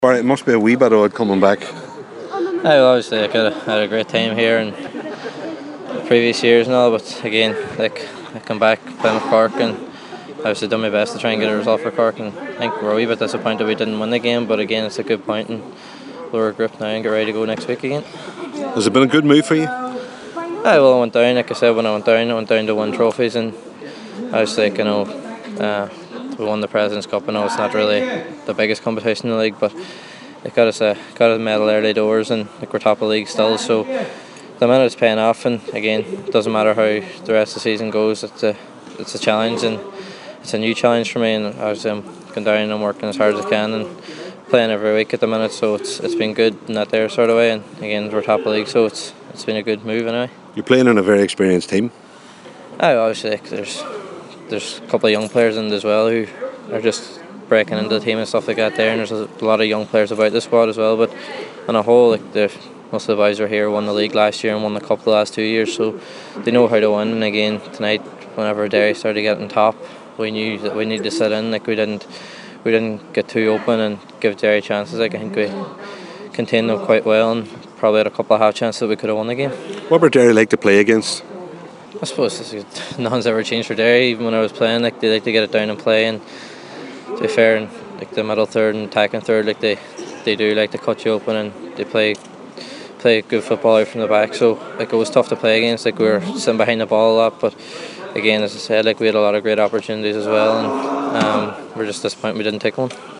Barry, it must be a wee bit odd coming back. Obviously I had a great time here in the previous years and all, but again, I come back, play with Cork, and obviously done my best to try and get a result for Cork, and I think we're a wee bit disappointed we didn't win the game, but again, it's a good point, and we're regrouped now and get ready to go next week again. Has it been a good move for you? I went down, like I said, when I went down to win trophies, and obviously, we won the President's Cup. I know it's not really the biggest competition in the league, but it got us a medal early doors, and we're top of the league still, so the minute it's paying off, and again, it doesn't matter how the rest of the season goes, it's a challenge, and it's a new challenge for me, and obviously I'm going down and I'm working as hard as I can and playing every week at the minute, so it's been good in that there sort of way, and again, we're top of the league, so it's been a good move anyway. You're playing in a very experienced team. Obviously, there's a couple of young players in it as well who are just breaking into the team and stuff like that there, and there's a lot of young players about the squad as well, but on a whole, most of the boys are here, won the league last year and won the cup the last 2 years, so they know how to win, and again, tonight, whenever Derry started getting top, we knew that we needed to sit in, we didn't get too open and give Derry chances. I think we contained them quite well and probably had a couple of half chances that we could have won the game. What would Derry like to play against? I suppose nothing's ever changed for Derry. Even when I was playing, they like to get it down and play, and to be fair, and the middle third and attacking third, they do like to cut you open, and they play good football out from the back, so it was tough to play against. We were sitting behind the ball a lot, but again, as I said, we had a lot of great opportunities as well, and we're just disappointed we didn't take one.